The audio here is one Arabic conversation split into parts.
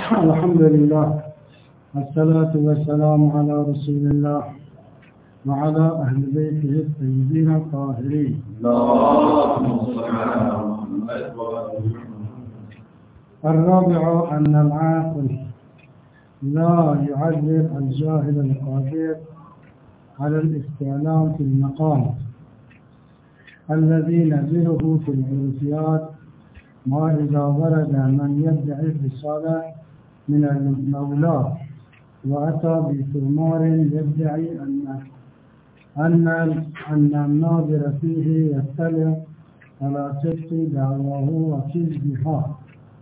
الحمد لله والصلاة والسلام على رسول الله وعلى أهل بيته الطيبين الطاهرين. الرابع أن العاقل لا يعذر الجاهل القادر على الاستعلام في المقام الذي نزله في العرفيات، ما إذا ورد من يدعي الرسالة من المولى وأتى بثمار يدعي أن الناظر فيه يطلع على صدق دعواه وكذبها.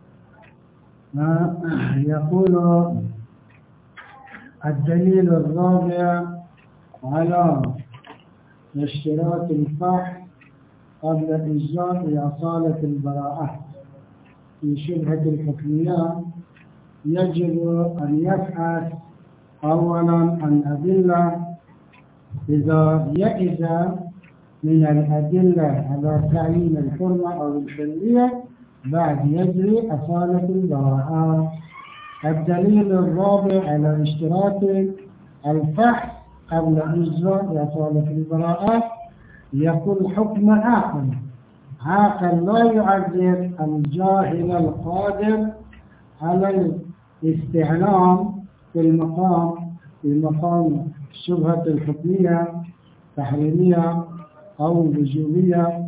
يقول الدليل الرابع على اشتراط الفحص قبل إجراء أصالة البراءة في شبهة الحكمية، يجب أن يبحث أولا عن أدلة، إذا يئس من الأدلة على تعيين الحرمة أو الحلية بعد يجري أصالة البراءة. الدليل الرابع على اشتراط الفحص قبل إجراء أصالة البراءة، يكون حكم عاقل لا يعذر الجاهل القادر على الاستعلام في المقام شبهة الحكمية تحريمية أو وجوبية،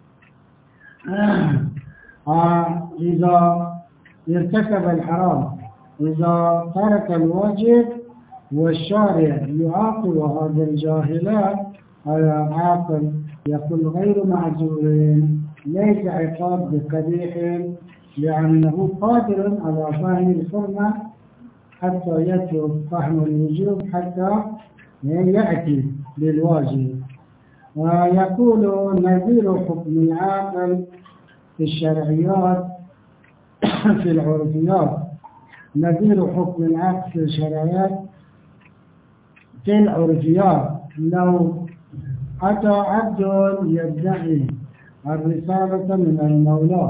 إذا ارتكب الحرام، إذا ترك الواجب والشارع يعاقب هذا الجاهل على عاقل يكون غير معذورين، ليس عقاب بقبيح لأنه قادر على فهم الحرمة حتى يترك فهم الوجوب حتى يأتي للواجب. ويقول نظير حكم العاقل في الشرعيات في العرفيات، نظير حكم العاقل في الشرعيات في العرفيات، لو أتى عبد يدعي الرسالة من المولى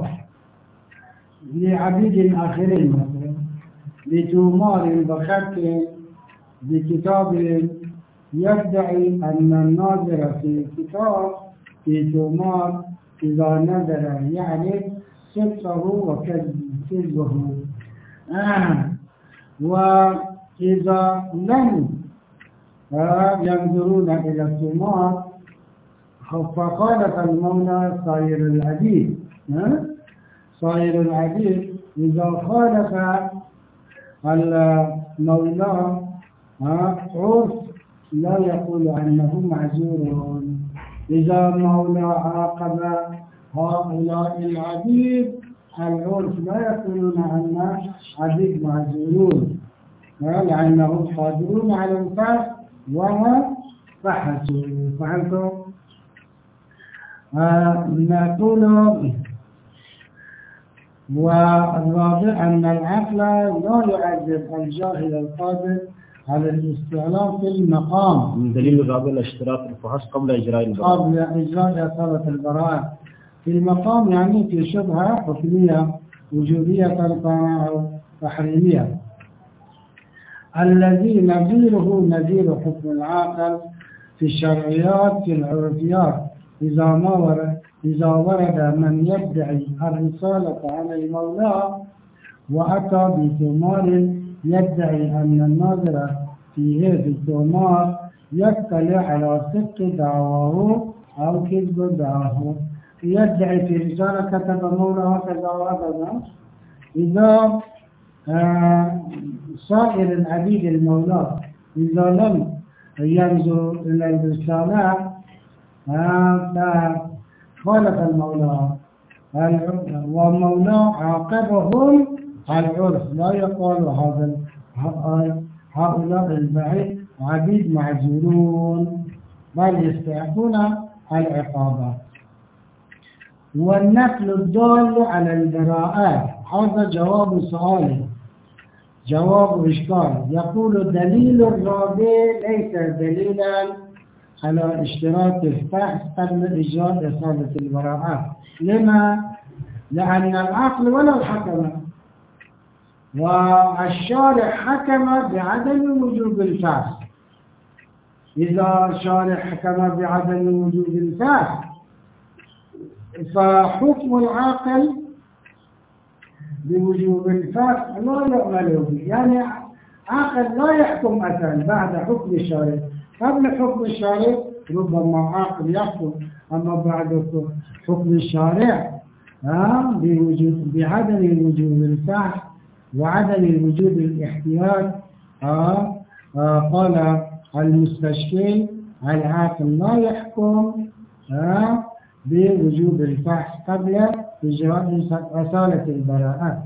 لعبيد آخرين مثلا بتمار بخط بكتاب، يدعي أن الناظر في كتاب في تمار إذا نظر يعني صدقه وكذبه، وإذا لم ينظرون إلى الثمار فخالف المولى صائر العبيد. صائر العبيد إذا خالف المولى عرف لا يقول أنه معذورون. إذا المولى عاقب هؤلاء العبيد العرف لا يقولون أن عبيد معذورون لأنهم قادرون على الفحص وما فحصوا. فهمتم؟ نقول والرابع أن العقل لا يعذب الجاهل القادر على الاستعلام في المقام. من دليل الرابع اشتراط الفحص قبل إجراء البراءة. قبل إجراء أصالة البراءة في المقام، يعني في شبهة حكمية وجوبية أو تحريمية. الذي نظيره نظير حكم العاقل في الشرعيات في العرفيات، إذا ورد من يدعي الرسالة على المولى وأتى بثمار يدعي أن الناظر فيه بالثمار يطلع على صدق دعواه أو كذب دعواه، يدعي في رسالة كتب مولى هكذا وهكذا. إذا صائر العبيد المولى إذا لم ينظر إلى الرسالة فخالف المولى ومولى عاقبهم العرف، لا يقال هؤلاء البعيد عبيد معذورون بل يستحقون العقاب. والنقل الدال على البراءات، هذا جواب سؤال جواب إشكال. يقول الدليل الرابع ليس دليلا على اشتراط الفحص قبل إجراء إصابة البراءات. لما؟ لأن العقل ولو حكم والشارع حكم بعدم وجوب الفحص. إذا الشارع حكم بعدم وجوب الفحص فحكم العاقل بوجوب الفحص لا يعمل به، يعني عاقل لا يحكم أثناء بعد حكم الشارع. قبل حكم الشارع ربما عاقل يحكم، أما بعد حكم الشارع بعدم وجوب الفحص وعدم وجوب الاحتياط قال المستشفي العاقل لا يحكم بوجوب الفحص قبل إجراء أصالة البراءة.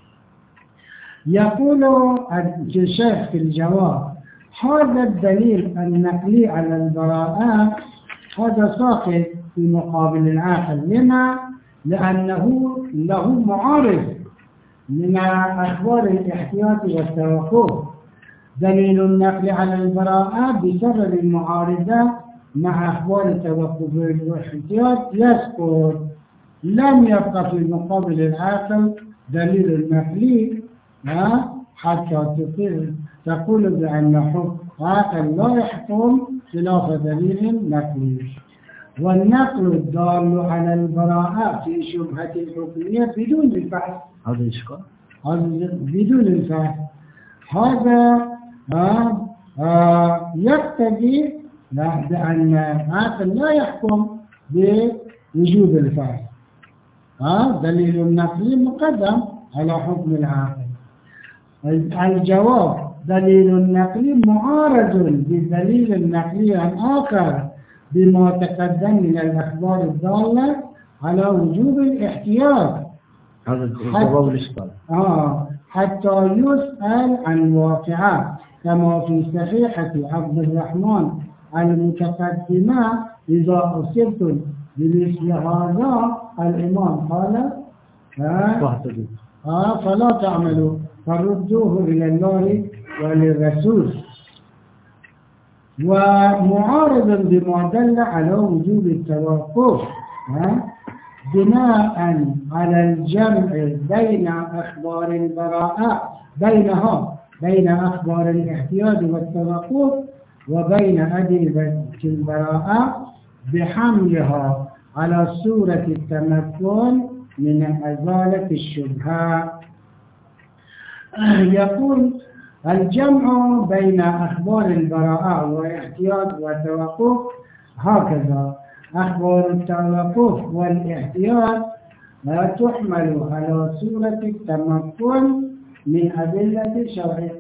يقول الشيخ في الجواب: هذا الدليل النقلي على البراءة هذا ساقط في مقابل العاقل. لما؟ لأنه له معارض من أخبار الاحتياط والتوقف. دليل النقل على البراءة بسبب المعارضة مع أخبار التوقف والاحتياط يسقط. لم يبقى في مقابل العاقل دليل النقلي حتى تقول بأن حكم عاقل لا يحكم خلاف دليل نقلي. والنقل الدال على البراءة في شبهة الحكمية بدون الفحص، هذا إشكال بدون الفحص هذا يقتضي بأن العاقل لا يحكم بوجوب الفحص. دليل النقلي مقدم على حكم العاقل. الجواب: دليل النقلي معارض بالدليل النقلي الآخر بما تقدم من الأخبار الدالة على وجوب الاحتياط. هذا الجواب الإشكال. حتى يسأل عن واقعة كما في صحيحة عبد الرحمن المتقدمة: إذا أصبتم بمثل هذا الإمام قال فلا تعملوا فردوه إلى الله وللرسول. ومعارض بما دل على وجوب التوقف بناء على الجمع بين أخبار البراءة بين أخبار الاحتياط والتوقف وبين أدلة البراءة بحملها على صورة التمكن من إزالة الشبهة. يقول: الجمع بين أخبار البراءة والاحتياط والتوقف هكذا: أخبار التوقف والاحتياط لا تحمل على صورة التمكن من أدلة الشرع،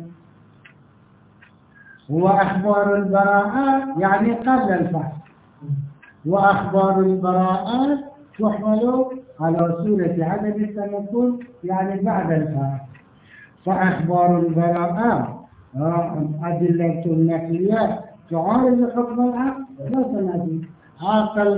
وأخبار البراءة يعني قبل الفحص، وأخبار البراءة تحمل على صورة عدم التمكن يعني بعد الفحص. فأخبار البراءة أدلة النقليات تعارض حكم العقل لا تنادي. عقل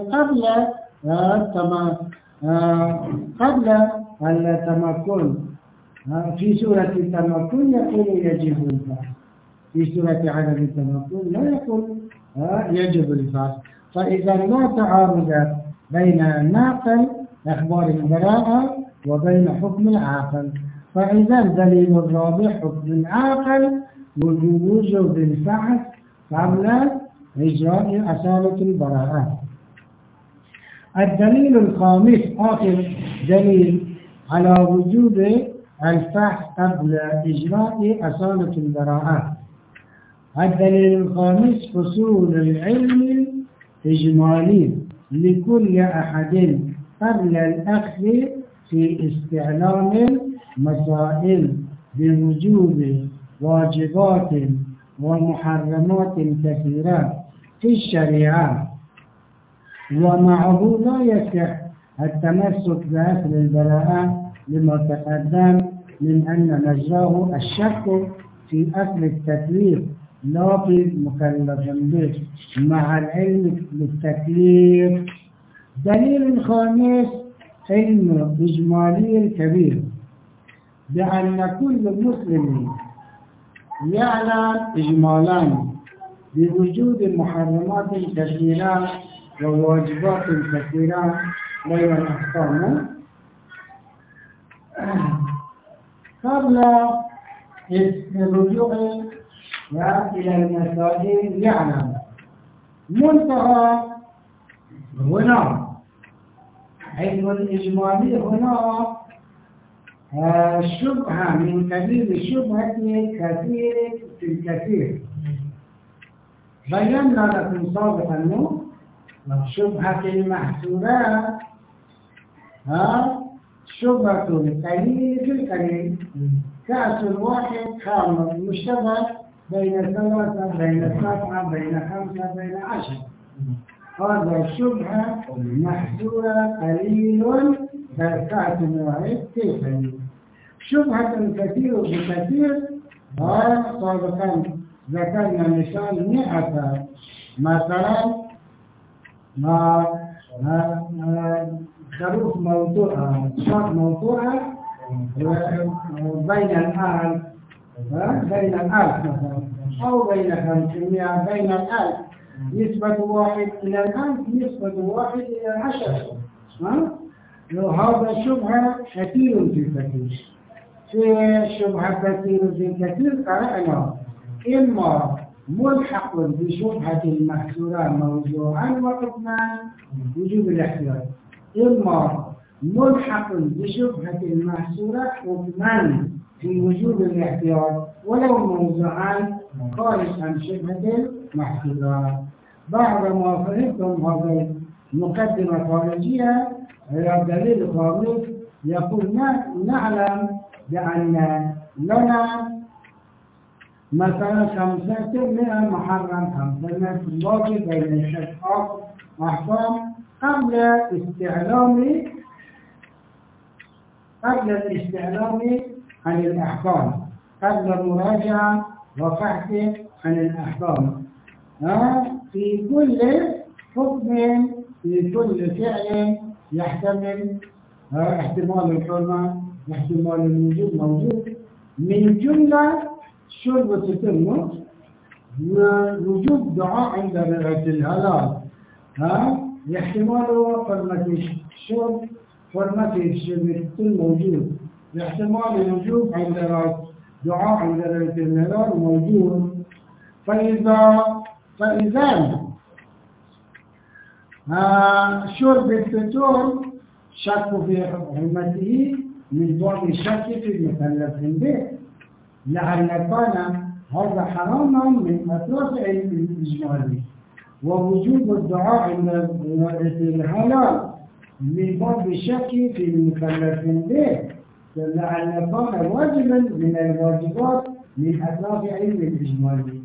قبل التمكن في سورة التمكن يقول يجب الفحص، في سورة عدم التمكن لا يقول يجب الفحص. فإذا لا تعارض بين ناقل أخبار البراءة وبين حكم العاقل. فإذا دليل الرابع حكم العاقل وجوب الفحص قبل إجراء أصالة البراءة. الدليل الخامس آخر دليل على وجوب الفحص قبل إجراء أصالة البراءة. الدليل الخامس حصول العلم الإجمالي لكل أحد قبل الأخذ في استعلام المسائل بوجوب واجبات ومحرمات كثيرة في الشريعة، ومعه لا يصح التمسك بأصل البراءة لما تقدم من أن مجراه الشك في أصل التكليف لا في المكلف به مع العلم بالتكليف. دليل خامس علم إجمالي كبير بأن كل مسلم يعلم إجمالا بوجود محرمات كثيرة وواجبات كثيرة لا يحكم قبل الرجوع إلى المسائل يعلم منتهى هنا علم الإجمالي هنا شبهة من قبيل الشبهة كثير في الكثير. بينا لكم سابقا أنه شبهة المحسورات شبهة القليل في القليل، كأس واحد خامر مشتبه بين 3 بين 7 بين 5 بين 10. هذا شبهة محسورة قليل كأس واحد في قليل. شبهة كثير بكثير سابقا ذكرنا مثال 100 مثلا خروف موضوعة شاط موضوعة بين الآن مثلا أو بين 500 بين الآن نسبة 1 إلى الآن نسبة 1 إلى 10. هذا شبهة كثير في الكثير. في شبهة كثير في الكثير قرأنا إما ملحق بشبهة المحسورة موضوعا وحكما وجوب الاحتياط، إما ملحق بشبهة المحسورة حكما في وجوب الاحتياط ولو موضوعا خارج عن شبهة المحسورة. بعد ما فهمتم هذه المقدمة الخارجية إلى الدليل الخامس يقول نعلم بأن لنا مثلا 500 محرم 500 واجب بين الشرط أحكام قبل الاستعلام عن الأحكام، قبل مراجعة وفحص عن الأحكام في كل حكم في كل فعل يحتمل احتمال الحرمة واحتمال الوجوب موجود. من جملة شرب تتم ووجوب دعاء عند رؤية الهلال احتمال حرمة الشرب حرمة الشرب موجود، احتمال الوجوب عند دعاء عند رؤية الهلال موجود. فإذا شرب الفطور شك في حرمته من باب الشك في المكلف به، لعل كان هذا حراما من أطراف علم الإجمالي، ووجوب الدعاء عند الحلال من باب الشك في المكلف به، لعل كان واجبا من الواجبات من أطراف علم الإجمالي.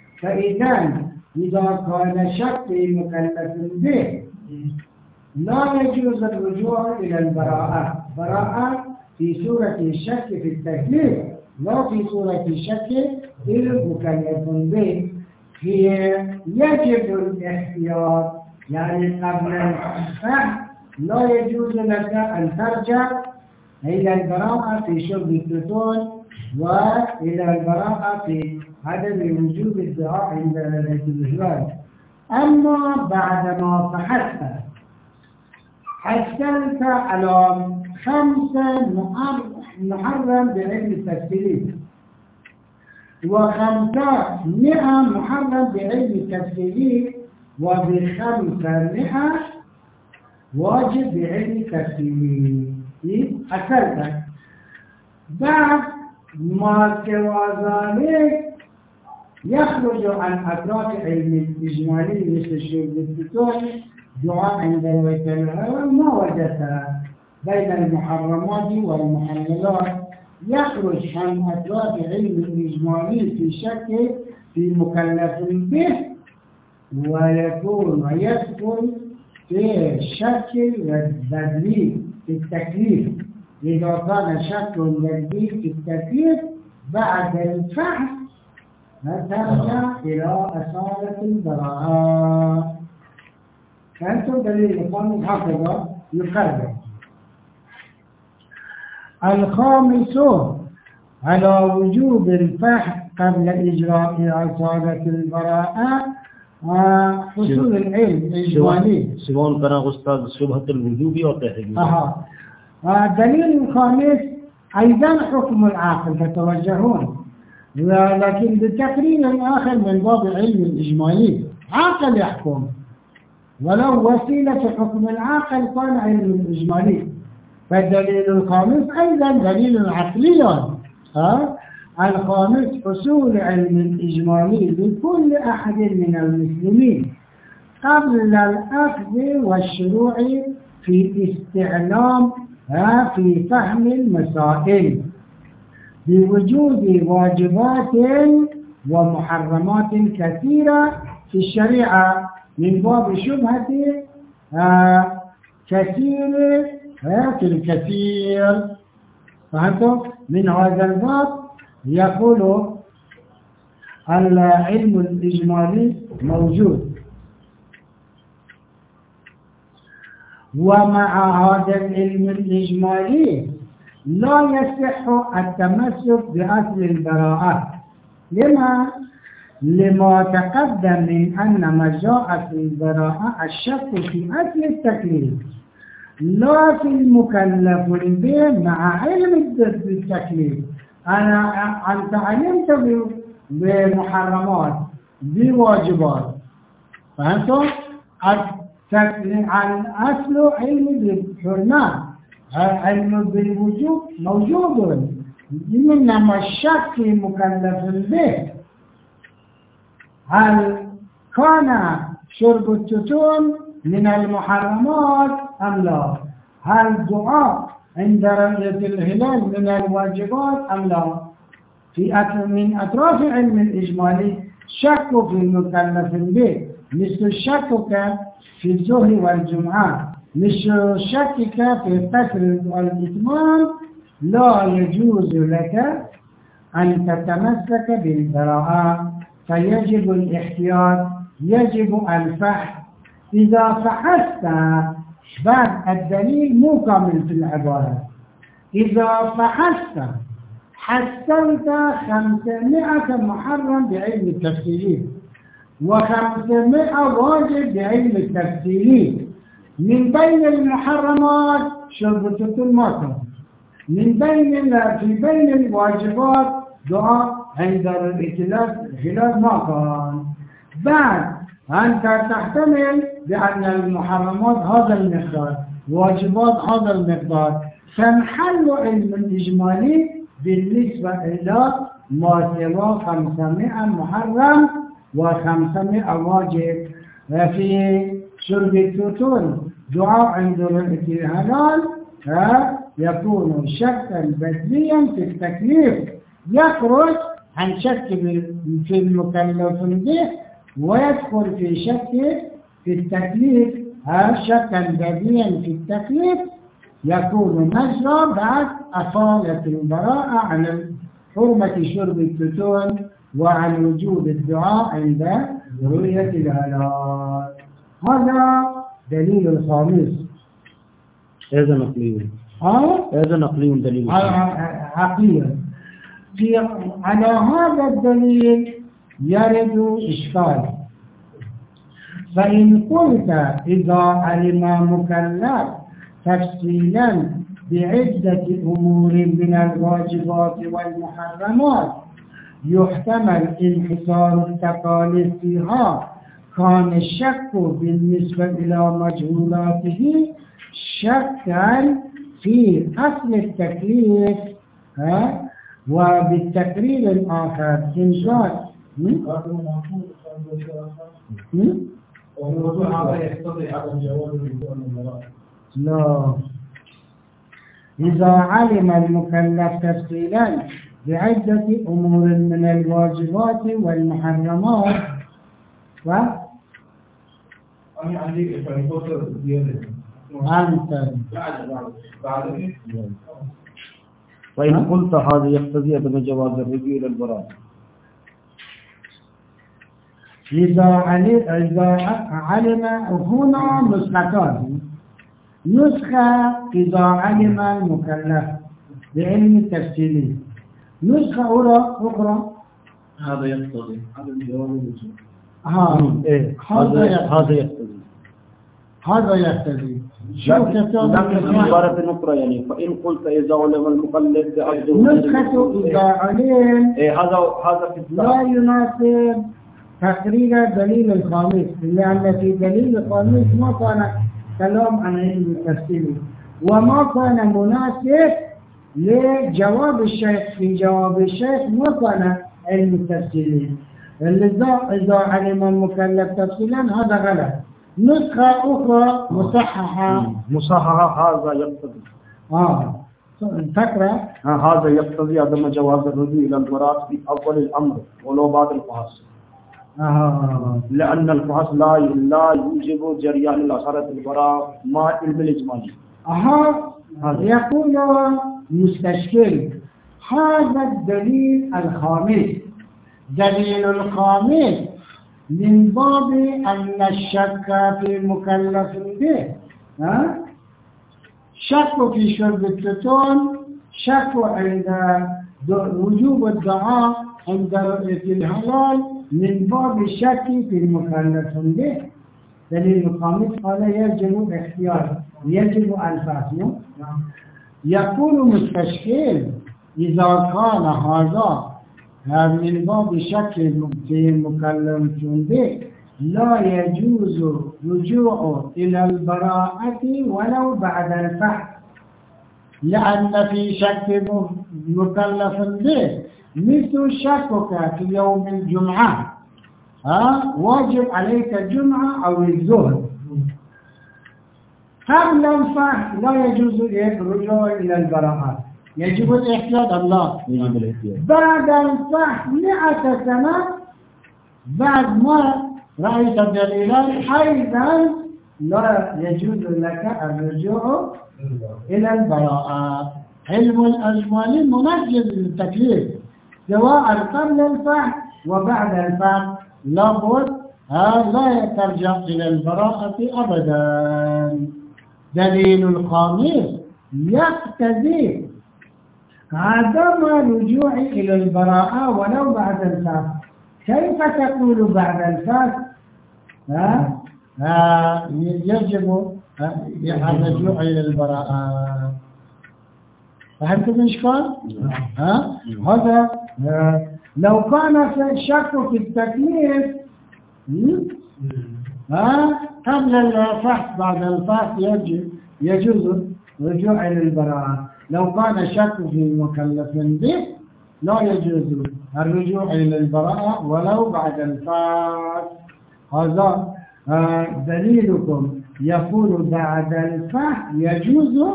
إذا كان شك في المكلف به لا يجوز الرجوع إلى البراءة. براءة في صورة الشك في التكليف لا في صورة الشك في المكلف به. يجب الاحتياط، يعني قبل الفهم لا يجوز لك أن ترجع إلى البراءة في شرب الفطور وإلى البراءة في عدم وجوب الدعاء عند الإجمال. أما بعدما حصلت على 5 محرم بعلم التفسير و500 محرم بعلم التفسير و500 واجب بعلم التفسير. حصلت بعد ما سوى ذلك يخرج عن أطراف علم الإجمالي مثل شرب الفطور دعاء عند رؤية الهلال ما وجدتها بين المحرمات والمحللات، يخرج عن أطراف علم الإجمالي في شك في مكلف به ويدخل في الشك والتدليل في التكليف. إذا كان شك والتدليل في التكليف بعد الفحص ترجع إلى أصالة البراءة. فأنتم دليل الخامس هكذا يقرر. الخامس على وجوب الفحص قبل إجراء أصالة البراءة حصول العلم الإجمالي. سؤال كان أستاذ شبهة الوجوب और तहरीम. دليل الخامس أيضا حكم العاقل فتوجهون، لكن بتقرير آخر من باب علم الإجمالي عاقل يحكم، ولو وسيلة حكم العاقل كان علم الإجمالي. فالدليل الخامس أيضا دليل عقلي. الخامس حصول علم الإجمالي لكل أحد من المسلمين قبل الأخذ والشروع في استعلام في فهم المسائل بوجود واجبات ومحرمات كثيرة في الشريعة من باب شبهة كثير في الكثير. فهمتم؟ من هذا الباب يقول العلم الإجمالي موجود، ومع هذا العلم الإجمالي لا يصح التمسك بأصل البراءة. لما تقدم من أن ما جاء في البراءة الشك في أصل التكليف لا في المكلف به مع علم التكليف. أنت علمت بمحرمات بواجبات، فهمتم؟ عن أصل علم بالحرمات، علم بالوجوب موجود، إنما الشك مكلف به. هل كان شرب التتون من المحرمات أم لا؟ هل الدعاء عند رؤية الهلال من الواجبات أم لا؟ من أطراف علم الإجمالي شك في المكلف به، مثل الشك في الظهر والجمعة، مثل شكك في القصر والإتمام. لا يجوز لك أن تتمسك بالبراءة، فيجب الاحتياط، يجب الفحص. إذا فحصت بعد الدليل مو كامل في العبارة، إذا فحصت حصلت 500 محرم بعلم التفسير و500 واجب بعلم التفسير. من بين المحرمات شربة المطر، في بين الواجبات دعاء عند الهلال ما كان. بعد أنت تحتمل بأن المحرمات هذا المقدار، واجبات هذا المقدار، فنحل علم الإجمالي بالنسبة إلى ما سوى 500 محرم و500 واجب. في شرب التتون دعاء عند الهلال يكون شكا بدليا في التكليف، يخرج عن شك في المكلف به ويدخل في شك في التكليف. شكا بدليا في التكليف يكون مجرى بعد أصالة البراءة عن حرمة شرب التتون وعن وجوب الدعاء عند رؤية الهلال. هذا دليل الخامس. هذا نقلي. هذا نقلي دليل عقليا. على هذا الدليل يرد إشكال. فإن قلت إذا علم مكلف تفصيلا بعدة أمور من الواجبات والمحرمات يحتمل انحصار التكاليف فيها، كان الشك بالنسبة إلى مجهولاته شكا في أصل التكليف وبالتقرير الآخر إنشاء. لا، إذا علم المكلف تفصيلا بعدة أمور من الواجبات والمحرمات وإن قلت هذا يقتضي عدم جواز الرجوع إلى البراءة. إذا علم هنا نسختان. نسخة إذا علم المكلف بعلم التفصيل، نسخة أخرى هذا يقتضي عدم جواز الرجوع. هذا يقتضي. لكن عبارة أخرى يعني فإن قلت إذا علم المقلد بعبده نسخة إذا علم هذا في لا يناسب تقرير دليل الخامس، لأن في دليل الخامس ما كان كلام عن علم التفسير وما كان مناسب لجواب الشيخ. في جواب الشيخ ما كان علم التفسير، إذا علم المكلف تفصيلا هذا غلط. نسخة أخرى مصححة هذا يقتضي تقرأ هذا يقتضي عدم جواز الرجوع إلى البراءة في أول الأمر ولو بعد الفحص. لأن الفحص لا يوجب جريان الأثارة البراءة مع علم الإجمالي. يقول مستشكل هذا الدليل الخامس. دليل الخامس من باب أن الشك في المكلف به، شك في شرب التتون، شك عند وجوب الدعاء عند رؤية الهلال من باب الشك في المكلف به. دليل الخامس قال يجب اختيار، يجب الفهم. يكون مستشكل إذا كان هذا من باب شك في المكلف به لا يجوز رجوع إلى البراءة ولو بعد الفحص، لأن في شك مكلف به مثل شكك في يوم الجمعة، واجب عليك الجمعة أو الظهر، قبل الفحص لا يجوز الرجوع إلى البراءة، يجب الاحتياط. الله بعد الفحص 100 سنة بعد ما رأيت الدليلات أيضا لا يجوز لك الرجوع إلى البراءة. علم الأجمالي منجز للتكليف سواء قبل الفحص وبعد الفحص، لابد لا ترجع إلى البراءة أبدا. دليل الخامس يقتضي عدم الرجوع إلى البراءة ولو بعد الفحص. كيف تقول بعد الفحص يجب الرجوع إلى البراءة؟ فهمت الإشكال؟ هذا لو كان الشك في التكليف قبل الفحص بعد الفحص يجوز الرجوع إلى البراءة. لو كان شك في المكلف به لا يجوز الرجوع إلى البراءة ولو بعد الفحص. هذا دليلكم يقول بعد الفحص يجوز.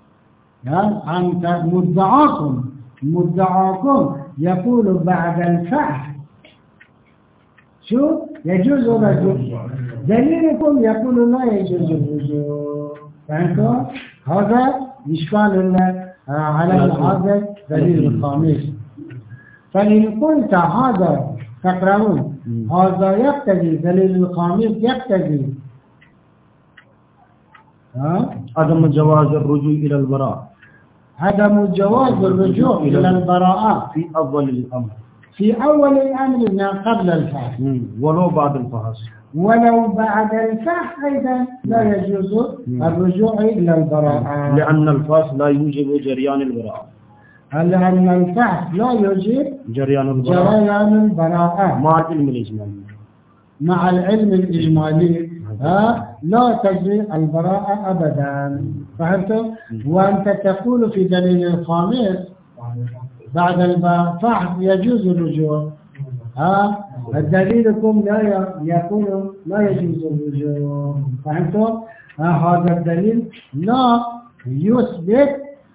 عن مدعاكم يقول بعد الفحص شو يجوز الرجوع، دليلكم يقول لا يجوز الرجوع. فهمتوا؟ هذا إشكال على هذا دليل الخامس. فإن قلت هذا تقرأون هذا يقتضي دليل الخامس يقتضي عدم جواز الرجوع إلى البراءة، عدم جواز الرجوع إلى البراءة في أول الأمر، في أول الأمر قبل الفحص ولو بعد الفحص. ولو بعد الفحص أيضا لا يجوز الرجوع إلى البراءة، لأن الفحص لا يوجب جريان البراءة. لأن الفحص لا يوجب جريان البراءة مع العلم الإجمالي. مع العلم الإجمالي لا تجري البراءة أبدا. فهمت؟ وأنت تقول في دليل الخامس بعد الفحص يجوز الرجوع. دليلكم لا يقول لا يجوز الرجوع. فهمتم؟ هذا الدليل لا يثبت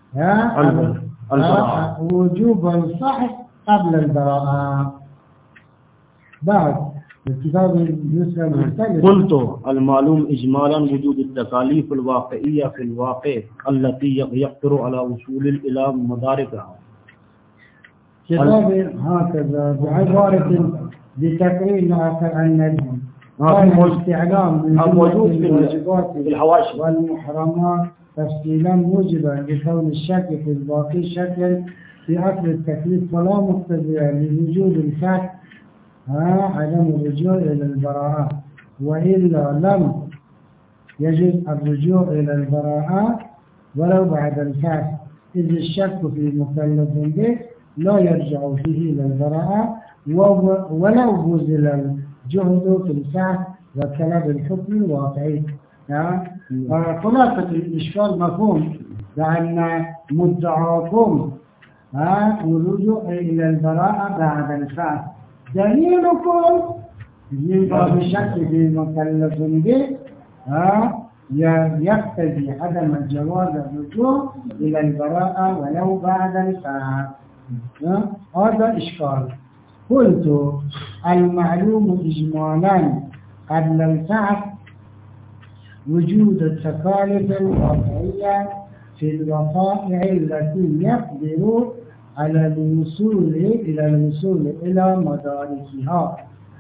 وجوب الفحص قبل البراءة. بعد الكتاب قلت المعلوم إجمالا وجود التكاليف الواقعية في الواقع التي يقدر على وصول إلى مداركها. كتاب هكذا بعبارة بتقرير آخر أن الاستعلام من موجود في الواجبات الحواشي والمحرمات تفصيلا موجبا لكون الشك في الباقي شكل في أصل التكليف ولا مقتضي لوجود الفحص عدم الرجوع إلى البراءة، وإلا لم يجوز الرجوع إلى البراءة ولو بعد الفحص، إذ الشك في مكلف به لا يرجع فيه إلى البراءة ولو بذل الجهد في الفحص وكلب الحكم الواقعي. خلاصة الإشكال مفهوم، لأن مدعاكم والرجوع إلى البراءة بعد الفحص، دليلكم من باب الشك في مكلف به يقتضي عدم جواز الرجوع إلى البراءة ولو بعد الفحص. هذا إشكال. قلت المعلوم إجمالا قبل الفحص وجود التكاليف الواقعية في الوقائع التي يقدر على الوصول إلى مداركها.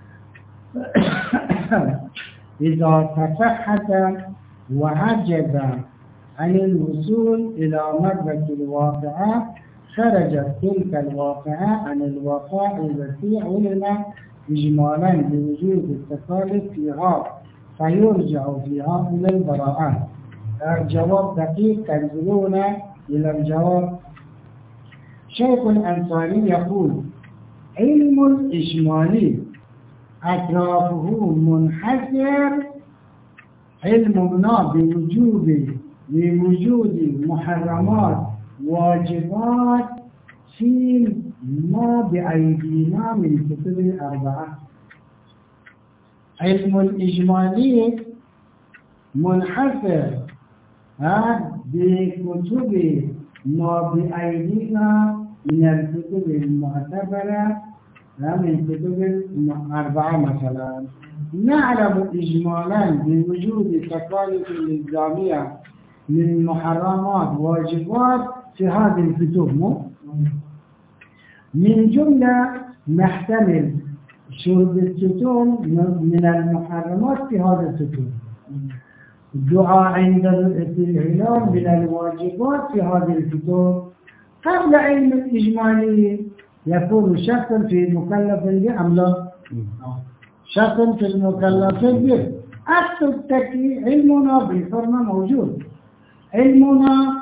إذا تفحت وعجز عن الوصول إلى مدرك الواقعة خرجت تلك الواقعة عن الوقائع التي علم إجمالا بوجود التكاليف فيها فيرجع فيها إلى البراءة. الجواب دقيق، تنزلون إلى الجواب. شيخ الأنصاري يقول علم الإجمالي أطرافه منحسر، علمنا بوجود محرمات واجبات في ما بأيدينا من كتب الأربعة. علم الإجمالي منحسر بكتب ما بأيدينا من الكتب المعتبرة من كتب الأربعة مثلا. نعلم إجمالا بوجود تكاليف الإلزامية من محرمات واجبات في هذه الكتب، من جملة نحتمل شرب التتوم من المحرمات في هذا الكتب، الدعاء عند الهلال من الواجبات في هذه الكتب. قبل علم الإجمالي يكون شك في المكلف به أم لا؟ شك في المكلف به. أصل التكليف علمنا بالحرمة موجود، علمنا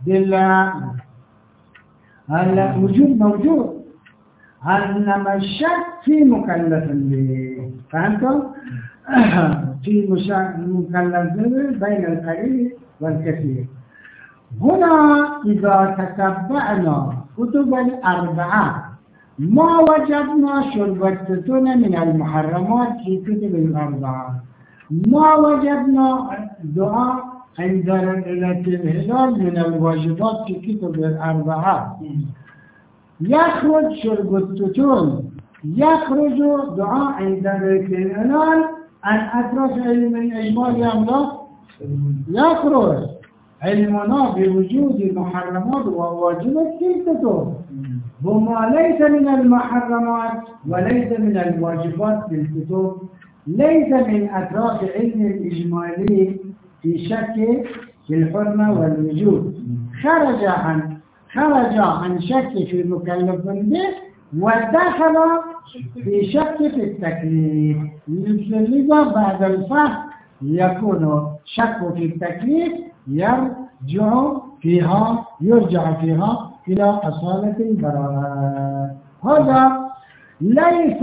بالوجود موجود، إنما الشك في مكلف به. فهمتم؟ في مكلف به بين القليل والكثير. هنا إذا تتبعنا كتب الأربعة ما وجدنا شربتنا من المحرمات في كتب الأربعة، ما وجدنا دعاء عند الهلال من الواجبات في كتب الأربعة. يخرج شرب التتون، يخرج دعاء عند الهلال عن أطراف علم الإجمال أم لا؟ يخرج. علمنا بوجود محرمات وواجبات في الكتب، وما ليس من المحرمات وليس من الواجبات في الكتب ليس من أطراف علم الإجمالي في شك في الحرمة والوجود، خرج عن شك في المكلف به ودخل في شك في التكليف. لذا بعد الفحص يكون شك في التكليف يرجع فيها إلى أصالة البراءة. هذا ليس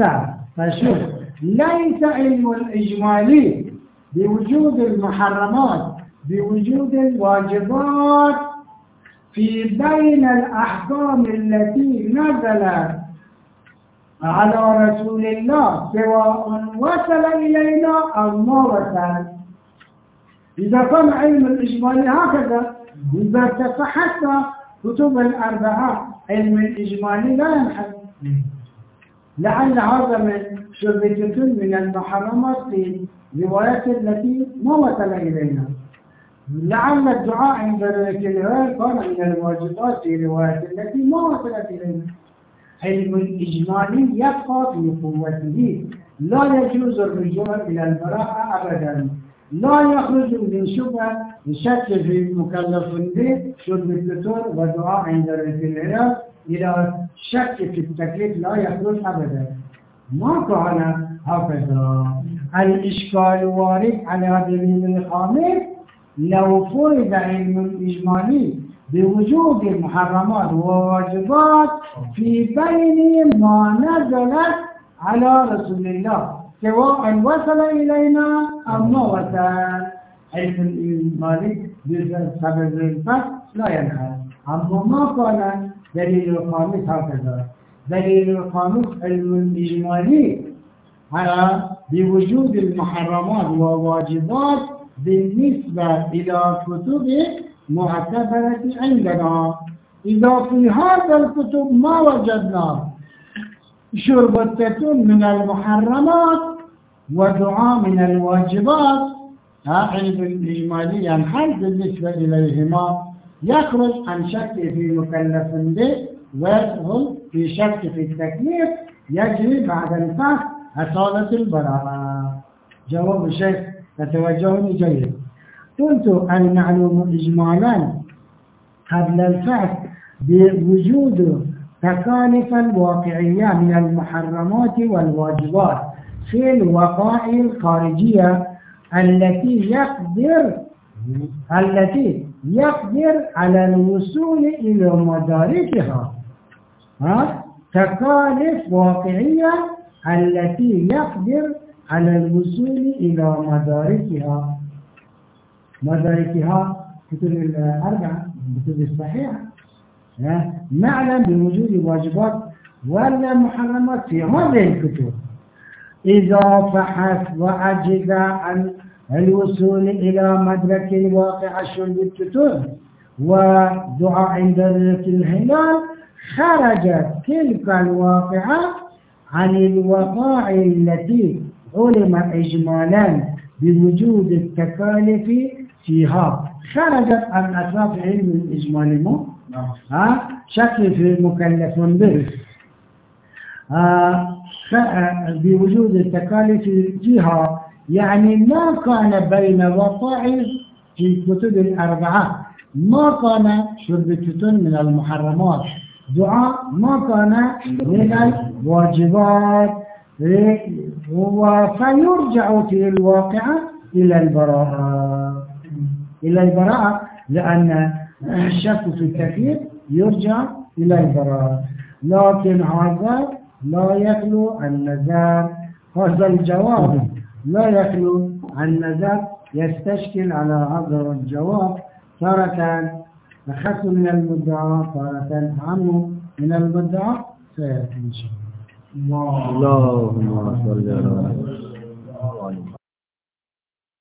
علم الإجمالي بوجود المحرمات بوجود الواجبات في بين الأحكام التي نزلت على رسول الله سواء وصل إلينا أو ما وصل. إذا كان علم الإجمالي هكذا، إذا تفحصت كتب الأربعة علم الإجمالي لا ينحل، لعل هذا من شربة من المحرمات في روايات التي ما وصل إلينا، لعل الدعاء عند الهلال كان من الواجبات في روايات التي ما وصلت إلينا. علم الإجمالي يبقى في قوته، لا يجوز الرجوع إلى البراءة أبدا، لا يخرج من شك في المكلف به شرب الفطور ودعاء عند الهلال إلى شك في التكليف لا يخرج أبدا. ما كان هكذا. الإشكال الوارد على دليل الخامس لو فرض علم إجمالي بوجود محرمات وواجبات في بين ما نزلت على رسول الله سواء وصل إلينا أو ما وصل. علم الإجمالي بسبب الفصل لا ينحل. أما ما قال دليل الخامس هكذا. دليل الخامس علم الإجمالي على بوجود المحرمات وواجبات بالنسبة إلى كتب معتبرة عندنا. إذا في هذا الكتب ما وجدنا شربة من المحرمات ودعاء من الواجبات، علم الإجمالي ينحل بالنسبة إليهما، يخرج عن شك في مكلف به ويدخل في شك في التكليف، يجري بعد الفحص أصالة البراءة. جواب الشيخ تتوجهني جيد. قلت المعلوم إجمالا قبل الفحص بوجود تكاليف الواقعية من المحرمات والواجبات في الوقائع الخارجية التي يقدر على الوصول إلى مداركها. تكاليف واقعية التي يقدر على الوصول إلى مداركها. مداركها كتب الأربعة كتب الصحيحة. نعلم بوجود الواجبات ولا محرمات في هذه الكتب. إذا فحث وعجز عن الوصول إلى مدرك الواقع شرب التتر ودعاء عند رؤية الهلال، خرجت تلك الواقعة عن الوقائع التي علم إجمالا بوجود التكاليف فيها. خرجت عن أساس علم الإجمال شكل في مكلف به بوجود التكاليف فيها، يعني ما كان بين وقائع في الكتب الأربعة، ما كان شربة من المحرمات، دعاء ما كان من الواجبات، فيرجع في الواقع إلى البراءة لأن الشك في التكليف يرجع إلى البراءة. لكن هذا لا يخلو عن نظر، هذا الجواب لا يخلو عن نظر يستشكل على هذا الجواب، تارة أخف من المدعى تارة أعم من المدعى سيأتي إن شاء الله. اللهم صل على